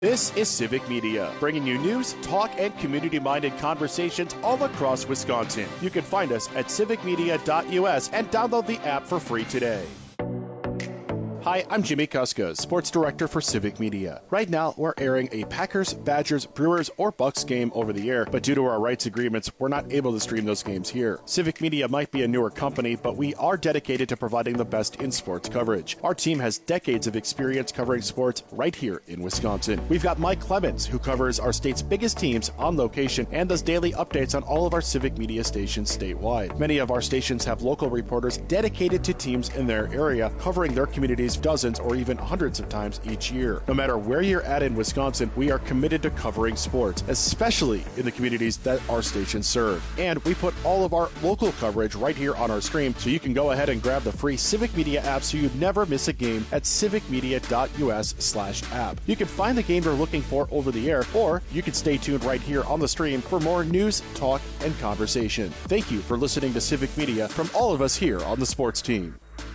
This is Civic Media, bringing you news, talk, and community-minded conversations all across Wisconsin. You can find us at civicmedia.us and download the app for free today. Hi, I'm Jimmy Kuska, Sports Director for Civic Media. Right now, we're airing a Packers, Badgers, Brewers, or Bucks game over the air, but due to our rights agreements, we're not able to stream those games here. Civic Media might be a newer company, but we are dedicated to providing the best in sports coverage. Our team has decades of experience covering sports right here in Wisconsin. We've got Mike Clemens, who covers our state's biggest teams on location and does daily updates on all of our Civic Media stations statewide. Many of our stations have local reporters dedicated to teams in their area, covering their communities dozens or even hundreds of times each year. No matter where you're at in Wisconsin, we are committed to covering sports, especially in the communities that our stations serve. And we put all of our local coverage right here on our stream, so you can go ahead and grab the free Civic Media app so you never miss a game at civicmedia.us/app. You can find the game you're looking for over the air, or you can stay tuned right here on the stream for more news, talk, and conversation. Thank you for listening to Civic Media from all of us here on the sports team.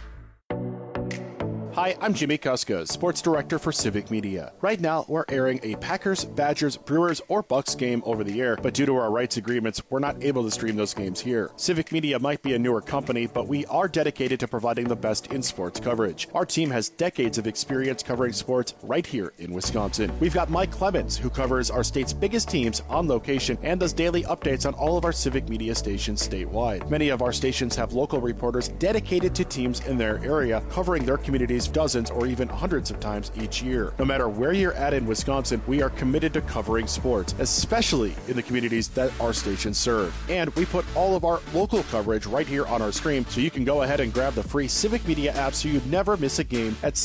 Hi, I'm Jimmy Kuska, Sports Director for Civic Media. Right now, we're airing a Packers, Badgers, Brewers, or Bucks game over the air, but due to our rights agreements, we're not able to stream those games here. Civic Media might be a newer company, but we are dedicated to providing the best in sports coverage. Our team has decades of experience covering sports right here in Wisconsin. We've got Mike Clemens, who covers our state's biggest teams on location and does daily updates on all of our Civic Media stations statewide. Many of our stations have local reporters dedicated to teams in their area, covering their communities dozens or even hundreds of times each year. No matter where you're at in Wisconsin, we are committed to covering sports, especially in the communities that our stations serve. And we put all of our local coverage right here on our stream, so you can go ahead and grab the free Civic Media app so you never miss a game at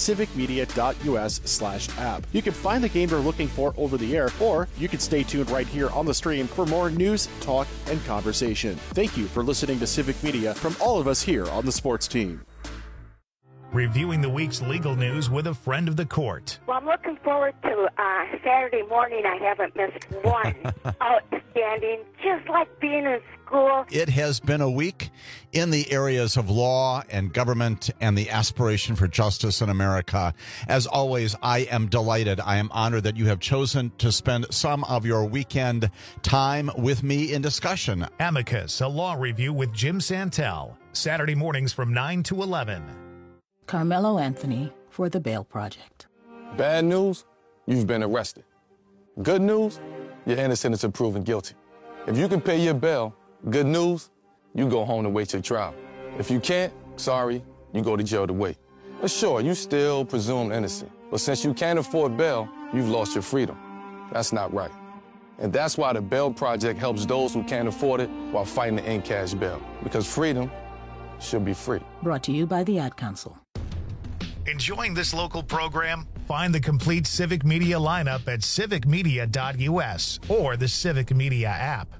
civicmedia.us/app. You can find the game you're looking for over the air, or you can stay tuned right here on the stream for more news, talk, and conversation. Thank you for listening to Civic Media from all of us here on the sports team. Reviewing the week's legal news with a friend of the court. Well, I'm looking forward to Saturday morning. I haven't missed one. Outstanding, just like being in school. It has been a week in the areas of law and government and the aspiration for justice in America. As always, I am delighted. I am honored that you have chosen to spend some of your weekend time with me in discussion. Amicus, a law review with Jim Santel. Saturday mornings from 9 to 11. Carmelo Anthony for the Bail Project. Bad news, you've been arrested. Good news, you're innocent until proven guilty. If you can pay your bail, good news, you go home to wait your trial. If you can't, sorry, you go to jail to wait. But sure, you still presumed innocent. But since you can't afford bail, you've lost your freedom. That's not right. And that's why the Bail Project helps those who can't afford it while fighting to end cash bail. Because freedom should be free. Brought to you by the Ad Council. Enjoying this local program? Find the complete Civic Media lineup at civicmedia.us or the Civic Media app.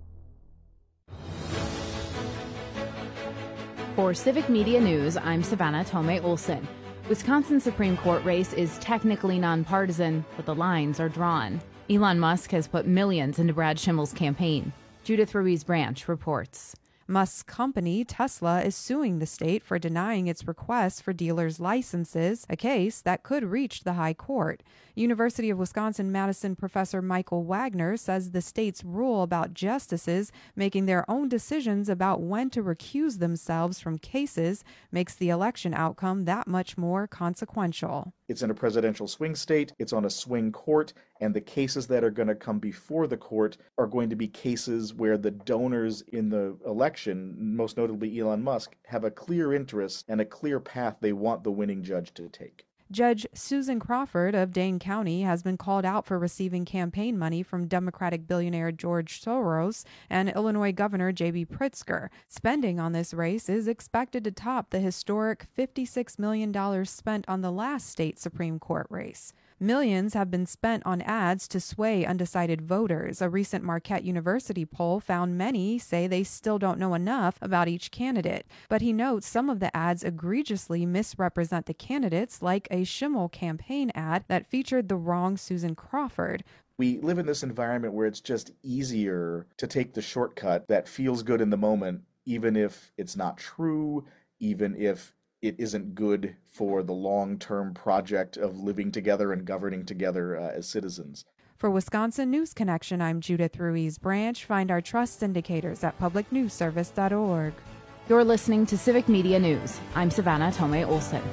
For Civic Media News, I'm Savannah Tomei Olson. Wisconsin's Supreme Court race is technically nonpartisan, but the lines are drawn. Elon Musk has put millions into Brad Schimmel's campaign. Judith Ruiz Branch reports. Musk's company, Tesla, is suing the state for denying its requests for dealers' licenses, a case that could reach the high court. University of Wisconsin-Madison professor Michael Wagner says the state's rule about justices making their own decisions about when to recuse themselves from cases makes the election outcome that much more consequential. It's in a presidential swing state, it's on a swing court, and the cases that are going to come before the court are going to be cases where the donors in the election, most notably Elon Musk, have a clear interest and a clear path they want the winning judge to take. Judge Susan Crawford of Dane County has been called out for receiving campaign money from Democratic billionaire George Soros and Illinois Governor J.B. Pritzker. Spending on this race is expected to top the historic $56 million spent on the last state Supreme Court race. Millions have been spent on ads to sway undecided voters. A recent Marquette University poll found many say they still don't know enough about each candidate. But he notes some of the ads egregiously misrepresent the candidates, like a Schimmel campaign ad that featured the wrong Susan Crawford. We live in this environment where it's just easier to take the shortcut that feels good in the moment, even if it's not true, even if it isn't good for the long-term project of living together and governing together as citizens. For Wisconsin News Connection, I'm Judith Ruiz Branch. Find our trust indicators at publicnewsservice.org. You're listening to Civic Media News. I'm Savannah Tomei Olson.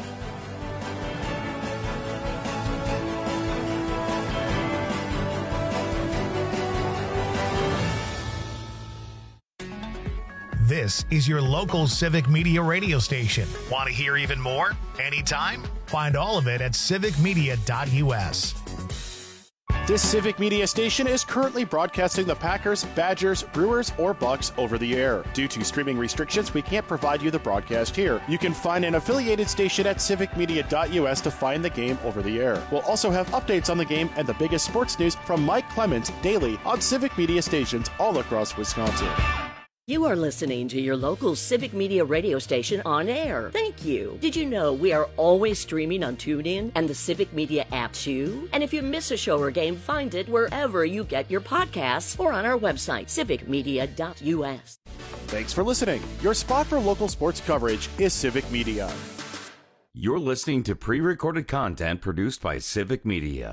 This is your local Civic Media radio station. Want to hear even more? Anytime? Find all of it at civicmedia.us. This Civic Media station is currently broadcasting the Packers, Badgers, Brewers, or Bucks over the air. Due to streaming restrictions, we can't provide you the broadcast here. You can find an affiliated station at civicmedia.us to find the game over the air. We'll also have updates on the game and the biggest sports news from Mike Clemens daily on Civic Media stations all across Wisconsin. You are listening to your local Civic Media radio station on air. Thank you. Did you know we are always streaming on TuneIn and the Civic Media app too? And if you miss a show or game, find it wherever you get your podcasts or on our website, civicmedia.us. Thanks for listening. Your spot for local sports coverage is Civic Media. You're listening to pre-recorded content produced by Civic Media.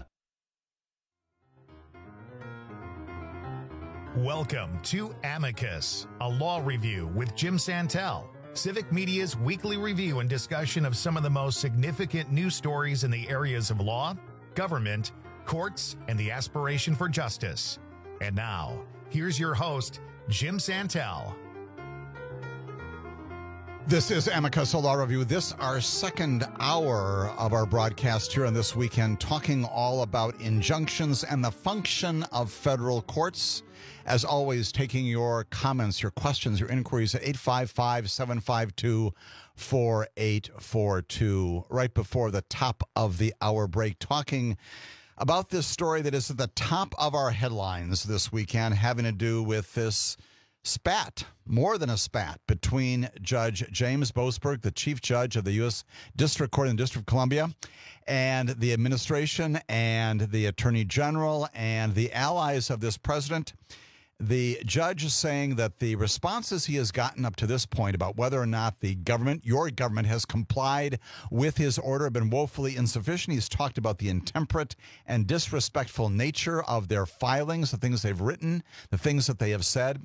Welcome to Amicus, a law review with Jim Santel, Civic Media's weekly review and discussion of some of the most significant news stories in the areas of law, government, courts, and the aspiration for justice. And now, here's your host, Jim Santel. This is Amicus, a law review. This our second hour of our broadcast here on this weekend, talking all about injunctions and the function of federal courts. As always, taking your comments, your questions, your inquiries at 855-752-4842, right before the top of the hour break, talking about this story that is at the top of our headlines this weekend, having to do with this spat, more than a spat, between Judge James Boasberg, the chief judge of the U.S. District Court in the District of Columbia, and the administration and the attorney general and the allies of this president. The judge is saying that the responses he has gotten up to this point about whether or not the government, your government, has complied with his order have been woefully insufficient. He's talked about the intemperate and disrespectful nature of their filings, the things they've written, the things that they have said.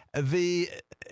The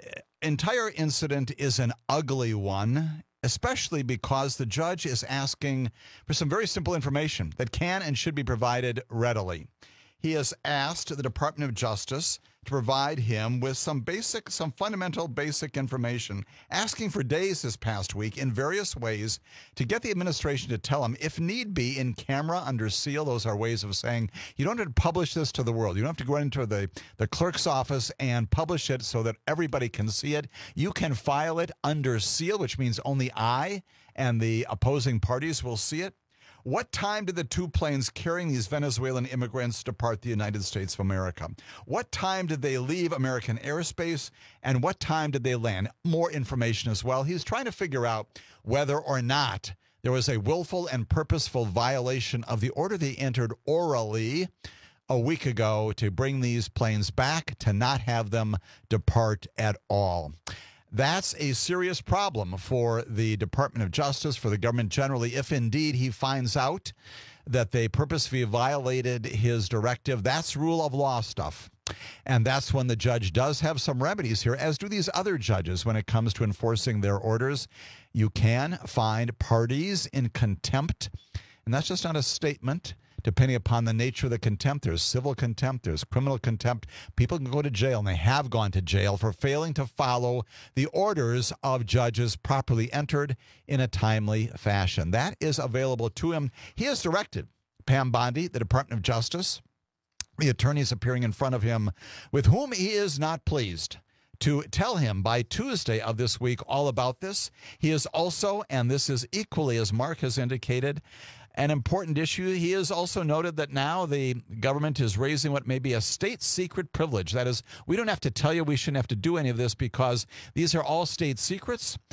entire incident is an ugly one, especially because the judge is asking for some very simple information that can and should be provided readily. He has asked the Department of Justice to provide him with some fundamental basic information, asking for days this past week in various ways to get the administration to tell him, if need be, in camera, under seal. Those are ways of saying you don't have to publish this to the world. You don't have to go into the clerk's office and publish it so that everybody can see it. You can file it under seal, which means only I and the opposing parties will see it. What time did the two planes carrying these Venezuelan immigrants depart the United States of America? What time did they leave American airspace? And what time did they land? More information as well. He's trying to figure out whether or not there was a willful and purposeful violation of the order they entered orally a week ago to bring these planes back, to not have them depart at all. That's a serious problem for the Department of Justice, for the government generally, if indeed he finds out that they purposefully violated his directive. That's rule of law stuff. And that's when the judge does have some remedies here, as do these other judges when it comes to enforcing their orders. You can find parties in contempt, and that's just not a statement. Depending upon the nature of the contempt, there's civil contempt, there's criminal contempt. People can go to jail, and they have gone to jail for failing to follow the orders of judges properly entered in a timely fashion. That is available to him. He has directed Pam Bondi, the Department of Justice, the attorneys appearing in front of him, with whom he is not pleased, to tell him by Tuesday of this week all about this. He is also, and this is equally, as Mark has indicated, an important issue. He has also noted that now the government is raising what may be a state secret privilege. That is, we don't have to tell you, we shouldn't have to do any of this because these are all state secrets.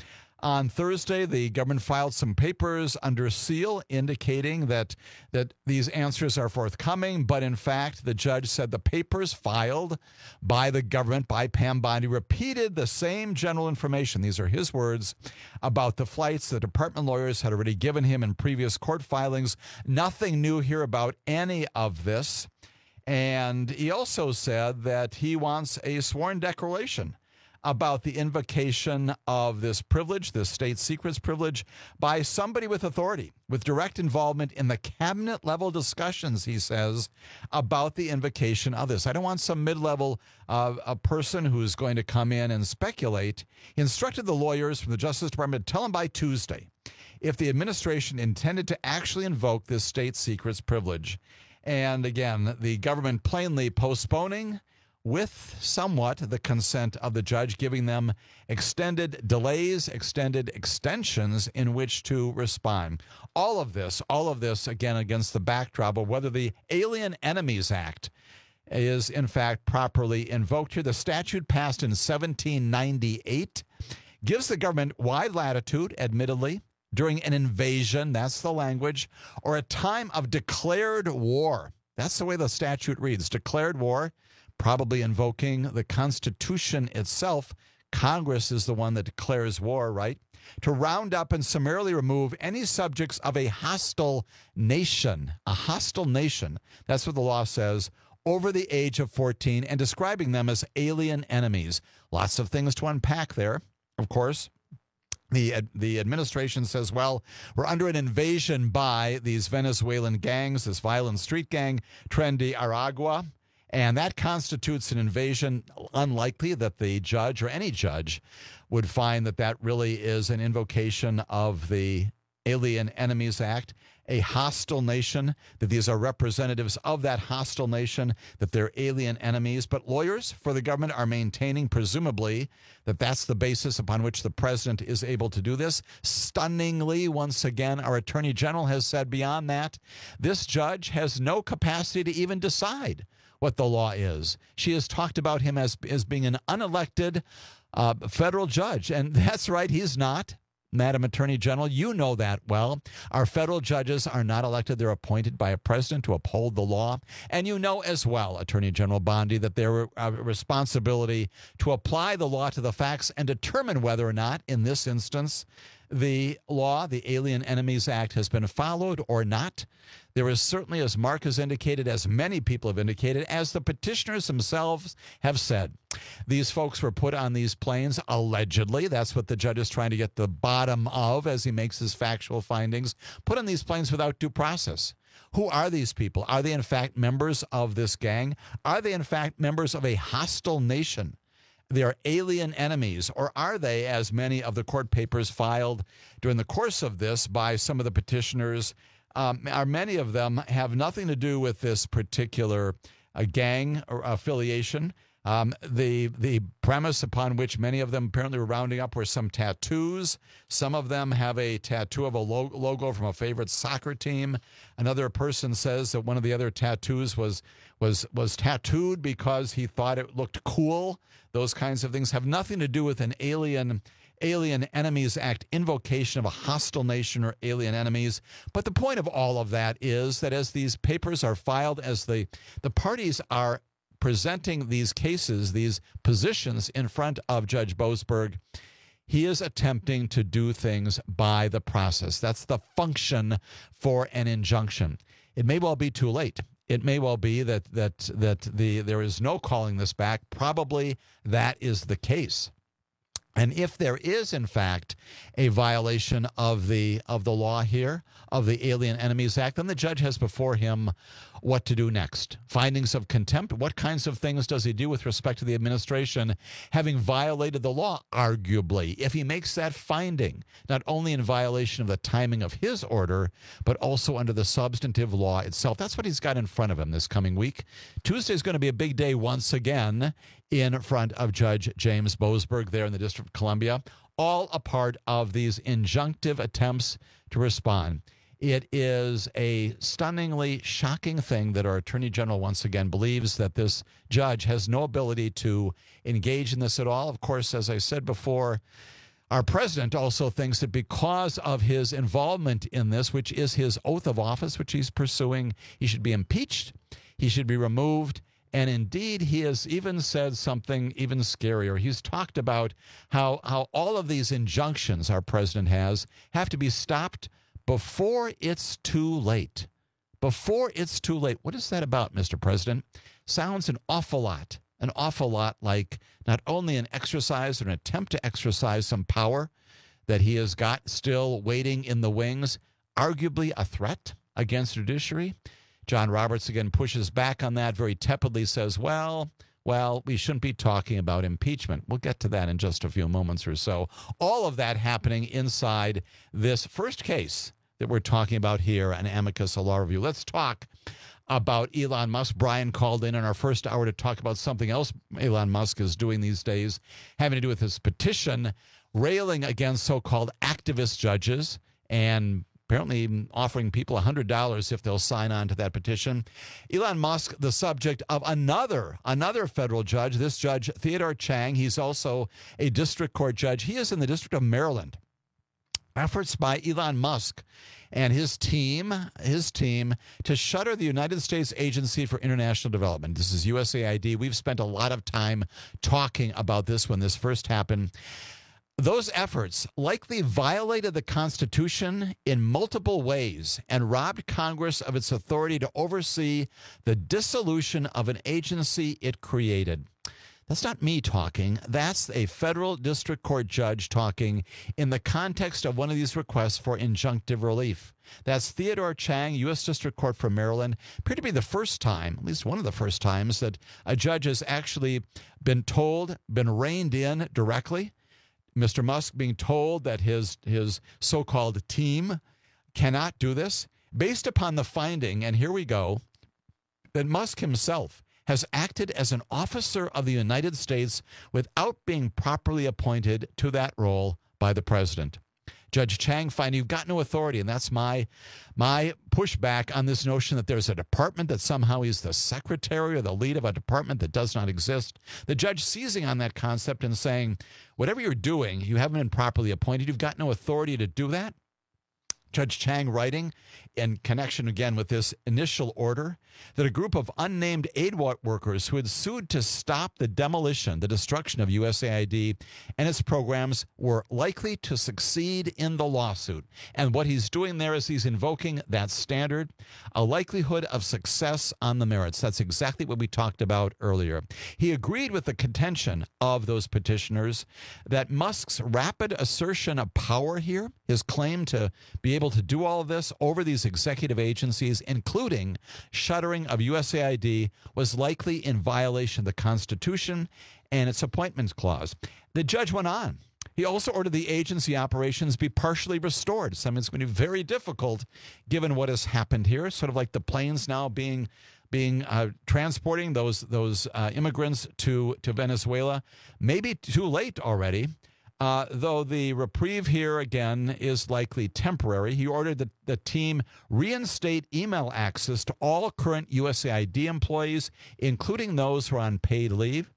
On Thursday, the government filed some papers under seal indicating that these answers are forthcoming. But in fact, the judge said the papers filed by the government, by Pam Bondi, repeated the same general information. These are his words about the flights the department lawyers had already given him in previous court filings. Nothing new here about any of this. And he also said that he wants a sworn declaration about the invocation of this privilege, this state secrets privilege, by somebody with authority, with direct involvement in the cabinet level discussions, he says, about the invocation of this. I don't want some mid-level a person who's going to come in and speculate. He instructed the lawyers from the Justice Department to tell him by Tuesday if the administration intended to actually invoke this state secrets privilege. And again, the government plainly postponing, with somewhat the consent of the judge, giving them extended delays, extended extensions in which to respond. All of this, again, against the backdrop of whether the Alien Enemies Act is, in fact, properly invoked here. The statute passed in 1798 gives the government wide latitude, admittedly, during an invasion, that's the language, or a time of declared war. That's the way the statute reads, declared war, probably invoking the Constitution itself. Congress is the one that declares war, right? To round up and summarily remove any subjects of a hostile nation. A hostile nation, that's what the law says, over the age of 14, and describing them as alien enemies. Lots of things to unpack there, of course. The administration says, well, we're under an invasion by these Venezuelan gangs, this violent street gang, Tren de Aragua. And that constitutes an invasion. Unlikely that the judge or any judge would find that that really is an invocation of the Alien Enemies Act, a hostile nation, that these are representatives of that hostile nation, that they're alien enemies. But lawyers for the government are maintaining, presumably, that that's the basis upon which the president is able to do this. Stunningly, once again, our attorney general has said beyond that, this judge has no capacity to even decide what the law is. She has talked about him as being an unelected federal judge. And that's right, he's not. Madam Attorney General, you know that well. Our federal judges are not elected. They're appointed by a president to uphold the law. And you know as well, Attorney General Bondi, that their responsibility to apply the law to the facts and determine whether or not, in this instance, the law, the Alien Enemies Act, has been followed or not. There is certainly, as Mark has indicated, as many people have indicated, as the petitioners themselves have said, these folks were put on these planes allegedly. That's what the judge is trying to get to the bottom of as he makes his factual findings. Put on these planes without due process. Who are these people? Are they in fact members of this gang? Are they in fact members of a hostile nation? They are alien enemies, or are they, as many of the court papers filed during the course of this by some of the petitioners, are many of them have nothing to do with this particular gang or affiliation. The premise upon which many of them apparently were rounding up were some tattoos. Some of them have a tattoo of a logo from a favorite soccer team. Another person says that one of the other tattoos was tattooed because he thought it looked cool. Those kinds of things have nothing to do with an Alien Enemies Act invocation of a hostile nation or alien enemies. But the point of all of that is that as these papers are filed, as the parties are presenting these cases, these positions in front of Judge Boasberg, he is attempting to do things by the process. That's the function for an injunction. It may well be too late. It may well be that there is no calling this back. Probably that is the case. And if there is, in fact, a violation of the law here, of the Alien Enemies Act, then the judge has before him what to do next. Findings of contempt. What kinds of things does he do with respect to the administration having violated the law, arguably? If he makes that finding, not only in violation of the timing of his order, but also under the substantive law itself. That's what he's got in front of him this coming week. Tuesday is going to be a big day once again in front of Judge James Boasberg there in the District of Columbia, all a part of these injunctive attempts to respond. It is a stunningly shocking thing that our Attorney General once again believes that this judge has no ability to engage in this at all. Of course, as I said before, Our president also thinks that because of his involvement in this, which is his oath of office, which he's pursuing, he should be impeached, he should be removed. And indeed, he has even said something even scarier. He's talked about how all of these injunctions our president has have to be stopped before it's too late. Before it's too late. What is that about, Mr. President? Sounds an awful lot like not only an exercise or an attempt to exercise some power that he has got still waiting in the wings, arguably a threat against the judiciary. John Roberts again pushes back on that, very tepidly says, well, we shouldn't be talking about impeachment. We'll get to that in just a few moments or so. All of that happening inside this first case that we're talking about here on Amicus, a law review. Let's talk about Elon Musk. Brian called in our first hour to talk about something else Elon Musk is doing these days, having to do with his petition railing against so-called activist judges and apparently offering people $100 if they'll sign on to that petition. Elon Musk, the subject of another federal judge, this judge, Theodore Chang. He's also a district court judge. He is in the District of Maryland. Efforts by Elon Musk and his team to shutter the United States Agency for International Development. This is USAID. We've spent a lot of time talking about this when this first happened. Those efforts likely violated the Constitution in multiple ways and robbed Congress of its authority to oversee the dissolution of an agency it created. That's not me talking. That's a federal district court judge talking in the context of one of these requests for injunctive relief. That's Theodore Chang, U.S. District Court for Maryland. Appeared to be the first time, at least one of the first times, that a judge has actually been reined in directly. Mr. Musk being told that his so-called team cannot do this based upon the finding, and here we go, that Musk himself has acted as an officer of the United States without being properly appointed to that role by the president. Judge Chang finding you've got no authority, and that's my pushback on this notion that there's a department that somehow he's the secretary or the lead of a department that does not exist. The judge seizing on that concept and saying, whatever you're doing, you haven't been properly appointed. You've got no authority to do that. Judge Chang writing in connection again with this initial order that a group of unnamed aid workers who had sued to stop the destruction of USAID and its programs were likely to succeed in the lawsuit. And what he's doing there is he's invoking that standard, a likelihood of success on the merits. That's exactly what we talked about earlier. He agreed with the contention of those petitioners that Musk's rapid assertion of power here, his claim to be able to do all of this over these executive agencies, including shuttering of USAID, was likely in violation of the Constitution and its appointments clause. The judge went on. He also ordered the agency operations be partially restored. Something that's going to be very difficult given what has happened here, sort of like the planes now being transporting those immigrants to Venezuela. Maybe too late already. Though the reprieve here, again, is likely temporary. He ordered that the team reinstate email access to all current USAID employees, including those who are on paid leave.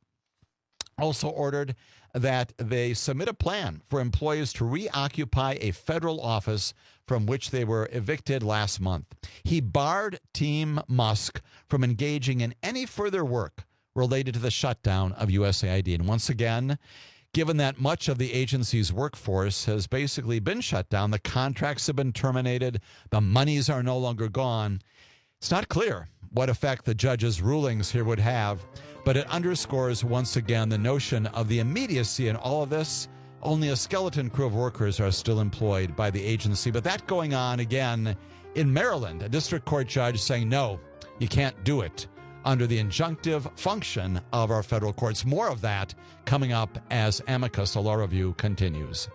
Also ordered that they submit a plan for employees to reoccupy a federal office from which they were evicted last month. He barred Team Musk from engaging in any further work related to the shutdown of USAID. And once again, given that much of the agency's workforce has basically been shut down, the contracts have been terminated, the monies are no longer gone, it's not clear what effect the judge's rulings here would have, but it underscores once again the notion of the immediacy in all of this. Only a skeleton crew of workers are still employed by the agency. But that going on again in Maryland, a district court judge saying, no, you can't do it under the injunctive function of our federal courts. More of that coming up as Amicus, a law review, continues.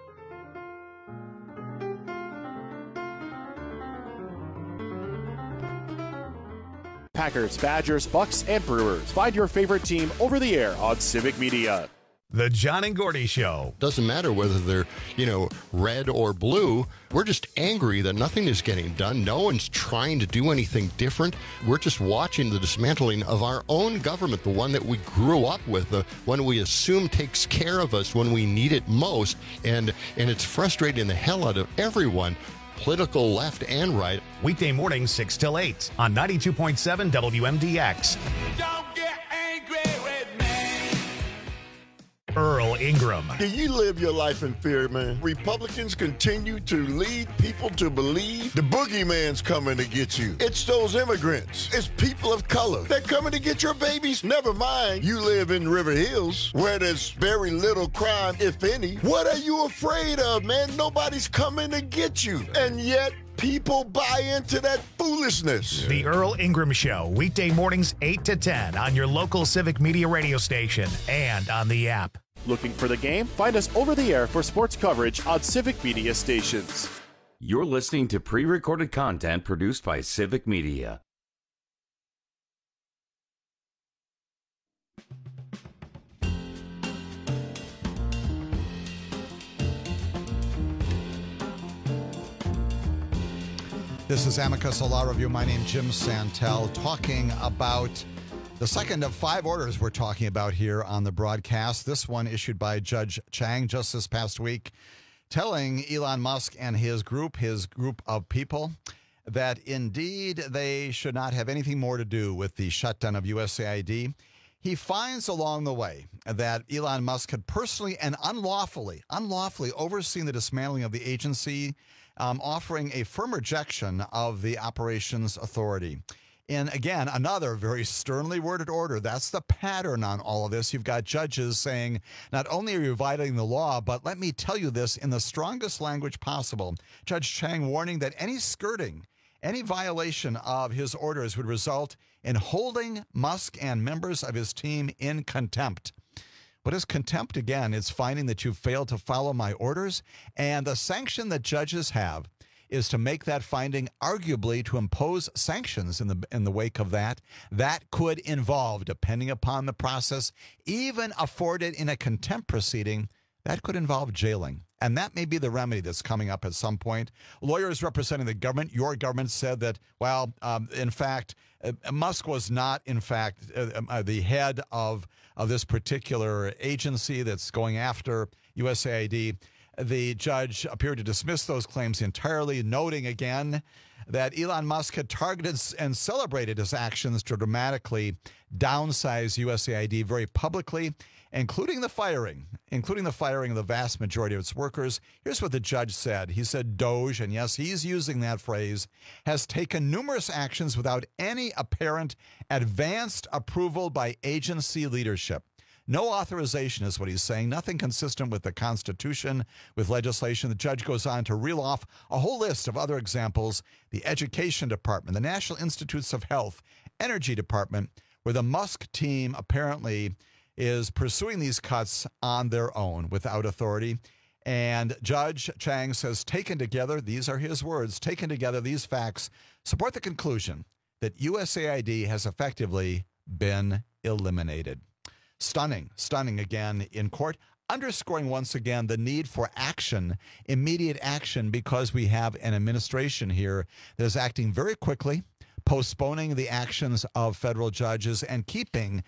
Packers, Badgers, Bucks, and Brewers. Find your favorite team over the air on Civic Media. The John and Gordy Show. Doesn't matter whether they're, red or blue. We're just angry that nothing is getting done. No one's trying to do anything different. We're just watching the dismantling of our own government, the one that we grew up with, the one we assume takes care of us when we need it most. And it's frustrating the hell out of everyone, political left and right. Weekday mornings 6 till 8 on 92.7 WMDX. Don't get angry with me. Earl Ingram. Do you live your life in fear, man? Republicans continue to lead people to believe the boogeyman's coming to get you. It's those immigrants. It's people of color. They're coming to get your babies. Never mind, you live in River Hills, where there's very little crime, if any. What are you afraid of, man? Nobody's coming to get you. And yet, people buy into that foolishness. The Earl Ingram Show, weekday mornings 8 to 10 on your local Civic Media radio station and on the app. Looking for the game? Find us over the air for sports coverage on Civic Media stations. You're listening to pre-recorded content produced by Civic Media. This is Amicus, a law review. My name is Jim Santel, talking about the second of 5 orders we're talking about here on the broadcast. This one issued by Judge Chang just this past week, telling Elon Musk and his group of people, that indeed they should not have anything more to do with the shutdown of USAID. He finds along the way that Elon Musk had personally and unlawfully overseen the dismantling of the agency, offering a firm rejection of the operations authority. And again, another very sternly worded order. That's the pattern on all of this. You've got judges saying, not only are you violating the law, but let me tell you this in the strongest language possible. Judge Chang warning that any skirting, any violation of his orders would result in holding Musk and members of his team in contempt. What is contempt? Again, it's finding that you failed to follow my orders. And the sanction that judges have is to make that finding, arguably to impose sanctions in the wake of that. That could involve, depending upon the process, even afforded in a contempt proceeding, that could involve jailing. And that may be the remedy that's coming up at some point. Lawyers representing the government, your government, said that, in fact, Musk was not, in fact, the head of this particular agency that's going after USAID. The judge appeared to dismiss those claims entirely, noting again that Elon Musk had targeted and celebrated his actions to dramatically downsize USAID very publicly, including the firing of the vast majority of its workers. Here's what the judge said. He said DOGE, and yes, he's using that phrase, has taken numerous actions without any apparent advanced approval by agency leadership. No authorization is what he's saying, nothing consistent with the Constitution, with legislation. The judge goes on to reel off a whole list of other examples: the Education Department, the National Institutes of Health, Energy Department, where the Musk team apparently is pursuing these cuts on their own without authority. And Judge Chang says, taken together, these are his words, taken together, these facts support the conclusion that USAID has effectively been eliminated. Stunning again in court, underscoring once again the need for action, immediate action, because we have an administration here that is acting very quickly, postponing the actions of federal judges and keeping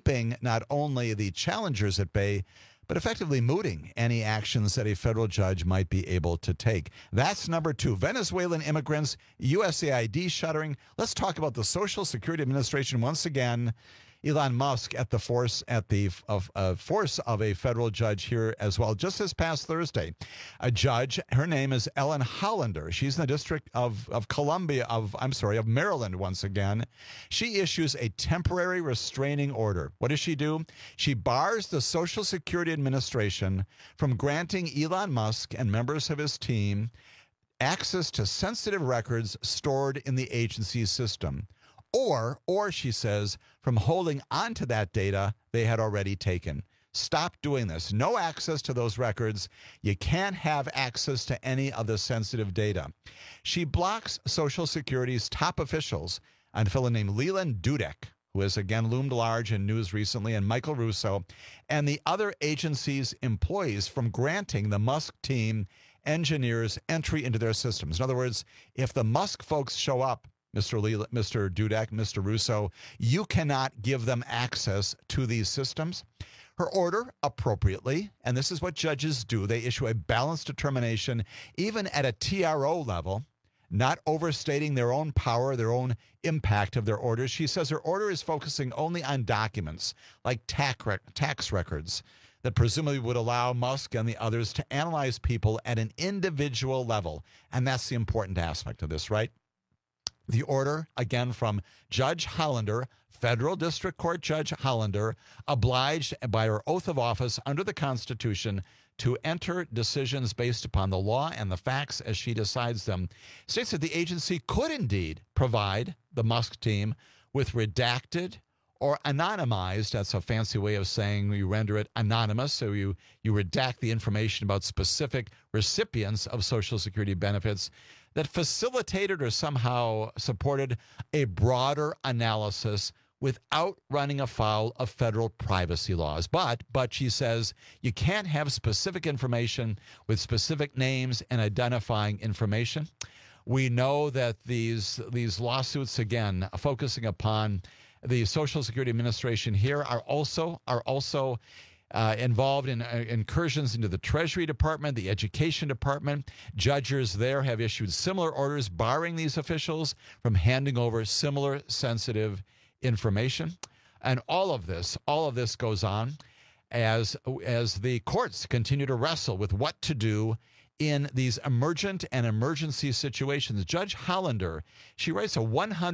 not only the challengers at bay, but effectively mooting any actions that a federal judge might be able to take. That's number 2. Venezuelan immigrants, USAID shuttering. Let's talk about the Social Security Administration once again. Elon Musk at the force of a federal judge here as well. Just this past Thursday, a judge, her name is Ellen Hollander. She's in the District of Maryland once again. She issues a temporary restraining order. What does she do? She bars the Social Security Administration from granting Elon Musk and members of his team access to sensitive records stored in the agency's system. Or she says, from holding on to that data they had already taken. Stop doing this. No access to those records. You can't have access to any of the sensitive data. She blocks Social Security's top officials, a fellow named Leland Dudek, who has again loomed large in news recently, and Michael Russo, and the other agency's employees from granting the Musk team engineers entry into their systems. In other words, if the Musk folks show up, Mr. Dudek, Mr. Russo, you cannot give them access to these systems. Her order, appropriately, and this is what judges do, they issue a balanced determination, even at a TRO level, not overstating their own power, their own impact of their orders. She says her order is focusing only on documents like tax records that presumably would allow Musk and the others to analyze people at an individual level. And that's the important aspect of this, right? The order, again, from Judge Hollander, Federal District Court Judge Hollander, obliged by her oath of office under the Constitution to enter decisions based upon the law and the facts as she decides them, states that the agency could indeed provide the Musk team with redacted or anonymized, that's a fancy way of saying you render it anonymous, so you redact the information about specific recipients of Social Security benefits that facilitated or somehow supported a broader analysis without running afoul of federal privacy laws. But she says you can't have specific information with specific names and identifying information. We know that these lawsuits, again, focusing upon the Social Security Administration here, are also involved in incursions into the Treasury Department, the Education Department. Judges there have issued similar orders barring these officials from handing over similar sensitive information. And all of this goes on as the courts continue to wrestle with what to do in these emergent and emergency situations. Judge Hollander, she writes a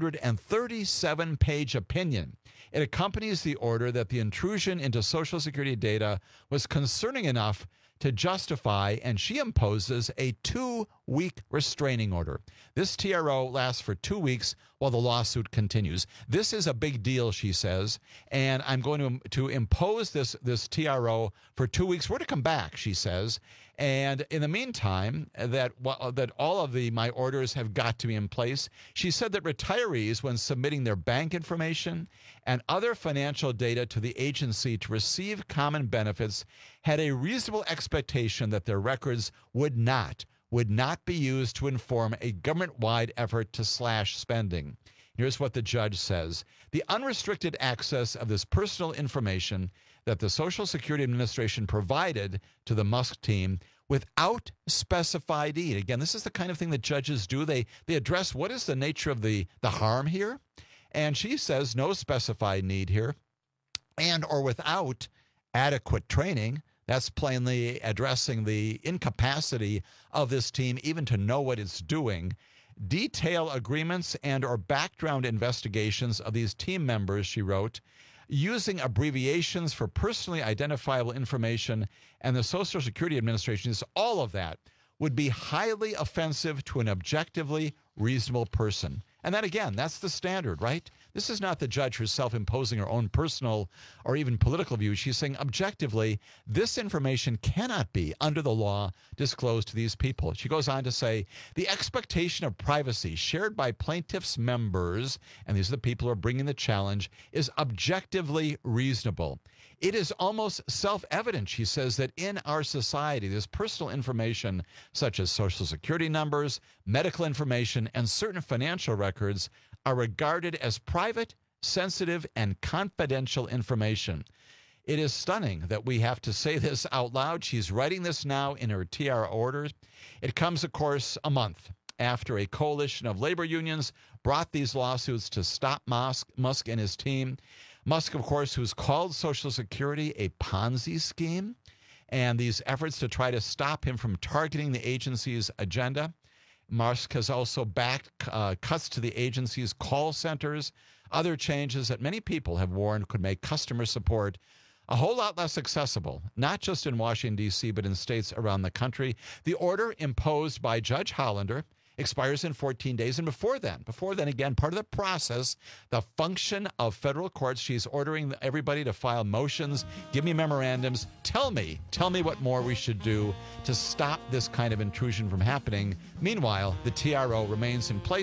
137-page opinion. It accompanies the order that the intrusion into Social Security data was concerning enough to justify, and she imposes a 2-week restraining order. This TRO lasts for 2 weeks while the lawsuit continues. This is a big deal, she says, and I'm going to impose this TRO for 2 weeks. We're to come back, she says, and in the meantime, that all of my orders have got to be in place. She said that retirees, when submitting their bank information and other financial data to the agency to receive common benefits, had a reasonable expectation that their records would not be used to inform a government-wide effort to slash spending. Here's what the judge says. The unrestricted access of this personal information that the Social Security Administration provided to the Musk team without specified need. Again, this is the kind of thing that judges do. They address what is the nature of the harm here. And she says no specified need here, and or without adequate training. That's plainly addressing the incapacity of this team even to know what it's doing. Detail agreements and or background investigations of these team members, she wrote, using abbreviations for personally identifiable information and the Social Security Administration, all of that would be highly offensive to an objectively reasonable person. And that, again, that's the standard, right? This is not the judge herself imposing her own personal or even political views. She's saying objectively, this information cannot be, under the law, disclosed to these people. She goes on to say, the expectation of privacy shared by plaintiffs' members, and these are the people who are bringing the challenge, is objectively reasonable. It is almost self-evident, she says, that in our society, this personal information, such as Social Security numbers, medical information, and certain financial records, are regarded as private, sensitive, and confidential information. It is stunning that we have to say this out loud. She's writing this now in her TR orders. It comes, of course, a month after a coalition of labor unions brought these lawsuits to stop Musk and his team. Musk, of course, who's called Social Security a Ponzi scheme, and these efforts to try to stop him from targeting the agency's agenda. Musk has also backed cuts to the agency's call centers, other changes that many people have warned could make customer support a whole lot less accessible, not just in Washington, D.C., but in states around the country. The order imposed by Judge Hollander expires in 14 days. And before then, again, part of the process, the function of federal courts, she's ordering everybody to file motions, give me memorandums, tell me what more we should do to stop this kind of intrusion from happening. Meanwhile, the TRO remains in place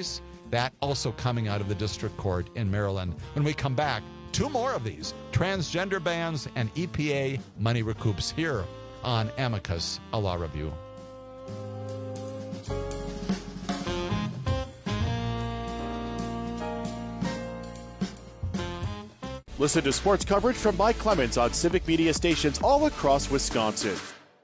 That also coming out of the district court in Maryland. When we come back, 2 more of these, transgender bans and EPA money recoups, here on Amicus, a law review. Listen to sports coverage from Mike Clemens on Civic Media stations all across Wisconsin.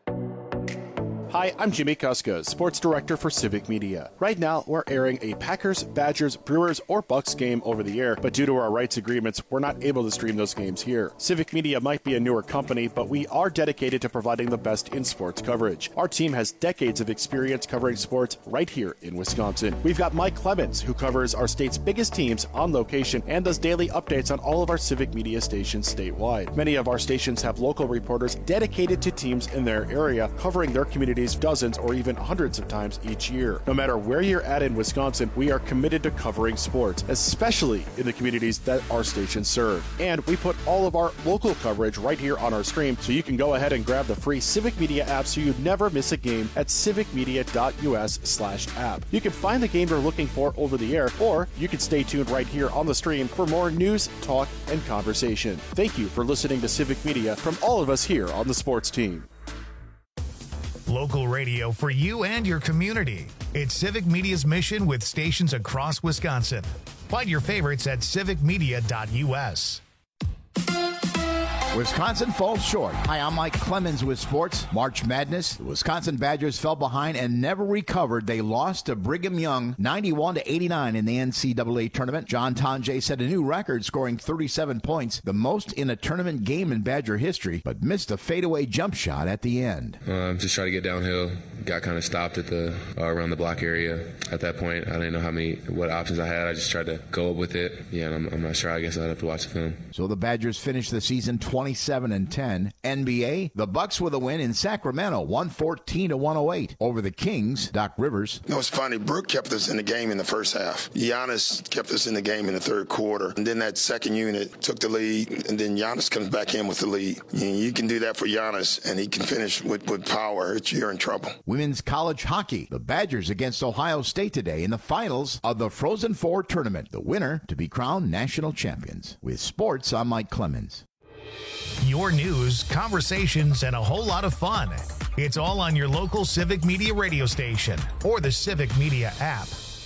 Hi, I'm Jimmy Kuska, sports director for Civic Media. Right now, we're airing a Packers, Badgers, Brewers, or Bucks game over the air, but due to our rights agreements, we're not able to stream those games here. Civic Media might be a newer company, but we are dedicated to providing the best in sports coverage. Our team has decades of experience covering sports right here in Wisconsin. We've got Mike Clemens, who covers our state's biggest teams on location and does daily updates on all of our Civic Media stations statewide. Many of our stations have local reporters dedicated to teams in their area, covering their communities dozens or even hundreds of times each year. No matter where you're at in Wisconsin, we are committed to covering sports, especially in the communities that our stations serve. And we put all of our local coverage right here on our stream, so you can go ahead and grab the free Civic Media app so you never miss a game at civicmedia.us/app. You can find the game you're looking for over the air, or you can stay tuned right here on the stream for more news, talk, and conversation. Thank you for listening to Civic Media from all of us here on the sports team. Local radio for you and your community. It's Civic Media's mission with stations across Wisconsin. Find your favorites at civicmedia.us. Wisconsin falls short. Hi, I'm Mike Clemens with sports. March Madness. The Wisconsin Badgers fell behind and never recovered. They lost to Brigham Young 91-89 in the NCAA tournament. John Tonje set a new record, scoring 37 points, the most in a tournament game in Badger history, but missed a fadeaway jump shot at the end. Just try to get downhill. Got kind of stopped at the around the block area. At that point, I didn't know what options I had. I just tried to go up with it. Yeah, and I'm not sure. I guess I'd have to watch the film. So the Badgers finished the season 27-10. NBA, the Bucks with a win in Sacramento, 114-108 over the Kings. Doc Rivers. No, it's funny. Brooke kept us in the game in the first half. Giannis kept us in the game in the third quarter. And then that second unit took the lead, and then Giannis comes back in with the lead. You can do that for Giannis, and he can finish with power. You're in trouble. Women's college hockey. The Badgers against Ohio State today in the finals of the Frozen Four tournament. The winner to be crowned national champions. With sports, I'm Mike Clemens. Your news, conversations, and a whole lot of fun. It's all on your local Civic Media radio station or the Civic Media app.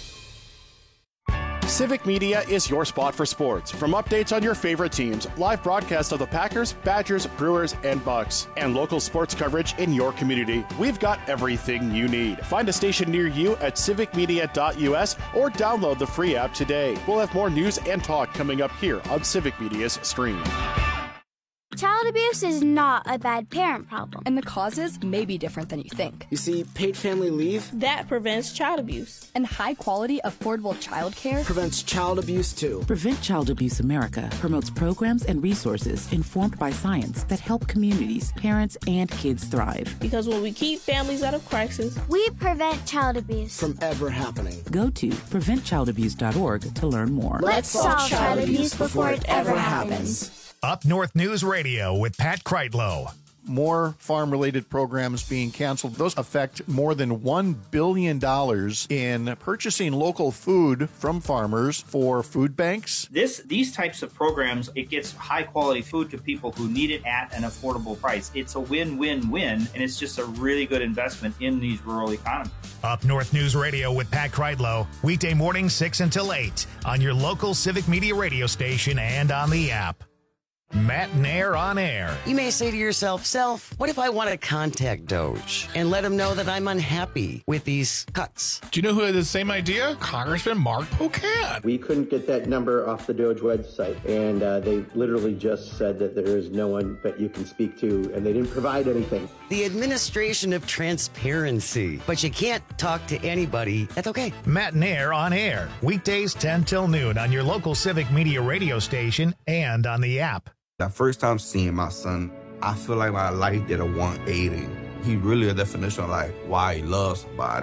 Civic Media is your spot for sports. From updates on your favorite teams, live broadcasts of the Packers, Badgers, Brewers, and Bucks, and local sports coverage in your community, we've got everything you need. Find a station near you at civicmedia.us or download the free app today. We'll have more news and talk coming up here on Civic Media's stream. Child abuse is not a bad parent problem. And the causes may be different than you think. You see, paid family leave, that prevents child abuse. And high-quality, affordable child care prevents child abuse, too. Prevent Child Abuse America promotes programs and resources informed by science that help communities, parents, and kids thrive. Because when we keep families out of crisis, we prevent child abuse from ever happening. Go to preventchildabuse.org to learn more. Let's solve child abuse before it ever happens. Up North News Radio with Pat Kreitlow. More farm-related programs being canceled. Those affect more than $1 billion in purchasing local food from farmers for food banks. These types of programs, it gets high-quality food to people who need it at an affordable price. It's a win-win-win, and it's just a really good investment in these rural economies. Up North News Radio with Pat Kreitlow, weekday morning 6 until 8 on your local Civic Media radio station and on the app. Matt Nair on air. You may say to yourself, Self, what if I want to contact Doge and let him know that I'm unhappy with these cuts? Do you know who had the same idea? Congressman Mark Pocan. We couldn't get that number off the Doge website, and they literally just said that there is no one that you can speak to, and they didn't provide anything. The administration of transparency. But you can't talk to anybody. That's okay. Matt Nair on air. Weekdays 10 till noon on your local Civic Media radio station and on the app. The first time seeing my son, I feel like my life did a 180. He's really a definition of like why he loves somebody.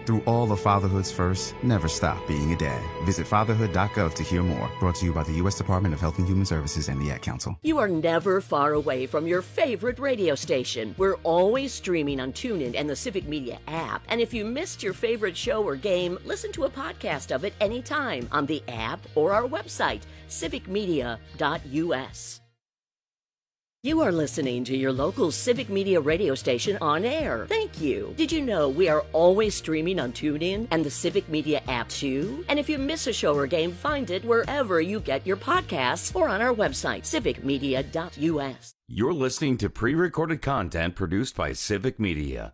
Through all of fatherhood's firsts, never stop being a dad. Visit fatherhood.gov to hear more. Brought to you by the U.S. Department of Health and Human Services and the Ad Council. You are never far away from your favorite radio station. We're always streaming on TuneIn and the Civic Media app. And if you missed your favorite show or game, listen to a podcast of it anytime on the app or our website, civicmedia.us. You are listening to your local Civic Media radio station on air. Thank you. Did you know we are always streaming on TuneIn and the Civic Media app too? And if you miss a show or game, find it wherever you get your podcasts or on our website, civicmedia.us. You're listening to pre-recorded content produced by Civic Media.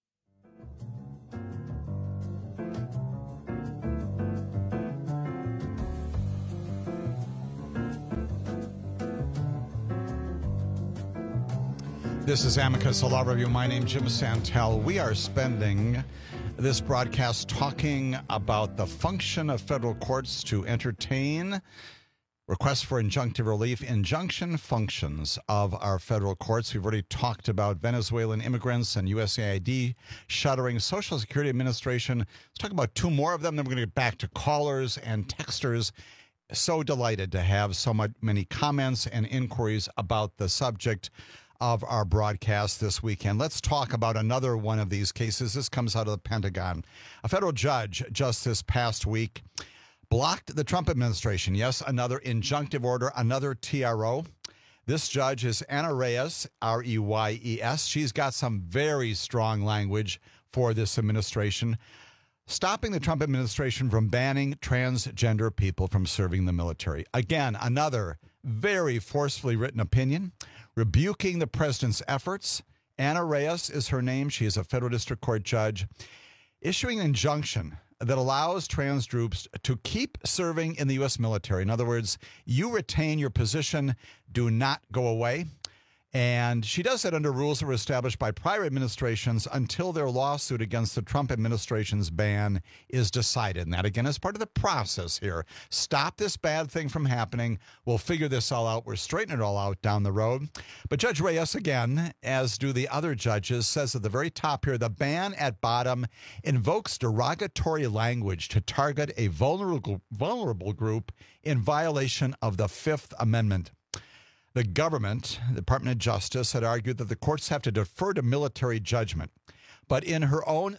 This is Amicus, a law review. My name is Jim Santel. We are spending this broadcast talking about the function of federal courts to entertain requests for injunctive relief, injunction functions of our federal courts. We've already talked about Venezuelan immigrants and USAID shuttering, Social Security Administration. Let's talk about two more of them. Then we're going to get back to callers and texters. So delighted to have so many comments and inquiries about the subject of our broadcast this weekend. Let's talk about another one of these cases. This comes out of the Pentagon. A federal judge just this past week blocked the Trump administration. Yes, another injunctive order, another TRO. This judge is Anna Reyes, R-E-Y-E-S. She's got some very strong language for this administration, stopping the Trump administration from banning transgender people from serving the military. Again, another very forcefully written opinion rebuking the president's efforts. Anna Reyes is her name. She is a federal district court judge, issuing an injunction that allows trans groups to keep serving in the U.S. military. In other words, you retain your position, do not go away. And she does that under rules that were established by prior administrations until their lawsuit against the Trump administration's ban is decided. And that, again, is part of the process here. Stop this bad thing from happening. We'll figure this all out. We're straightening it all out down the road. But Judge Reyes, again, as do the other judges, says at the very top here, the ban at bottom invokes derogatory language to target a vulnerable group in violation of the Fifth Amendment. The government, the Department of Justice, had argued that the courts have to defer to military judgment. But in her own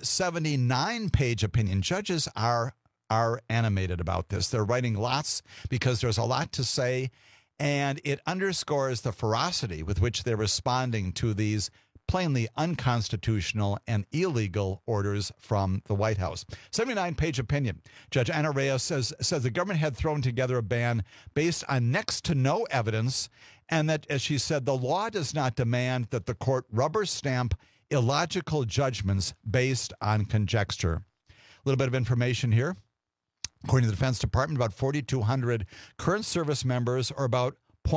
79-page opinion, judges are animated about this. They're writing lots because there's a lot to say, and it underscores the ferocity with which they're responding to these plainly unconstitutional and illegal orders from the White House. 79-page opinion. Judge Anna Reyes says the government had thrown together a ban based on next to no evidence, and that, as she said, the law does not demand that the court rubber stamp illogical judgments based on conjecture. A little bit of information here. According to the Defense Department, about 4,200 current service members, or about